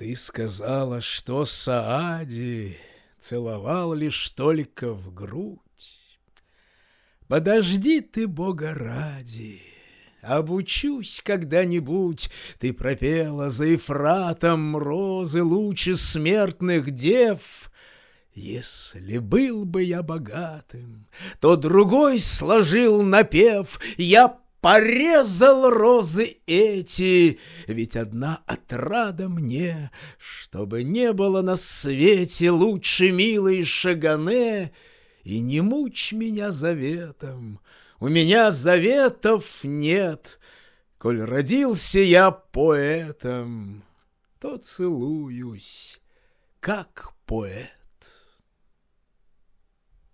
Ты сказала, что Саади целовал лишь только в грудь. Подожди ты, Бога ради, обучусь когда-нибудь. Ты пропела за Ефратом розы лучи смертных дев. Если был бы я богатым, то другой сложил напев. Я порезал розы эти, ведь одна отрада мне, чтобы не было на свете лучше милой Шагане. И не мучь меня заветом, у меня заветов нет. Коль родился я поэтом, то целуюсь, как поэт.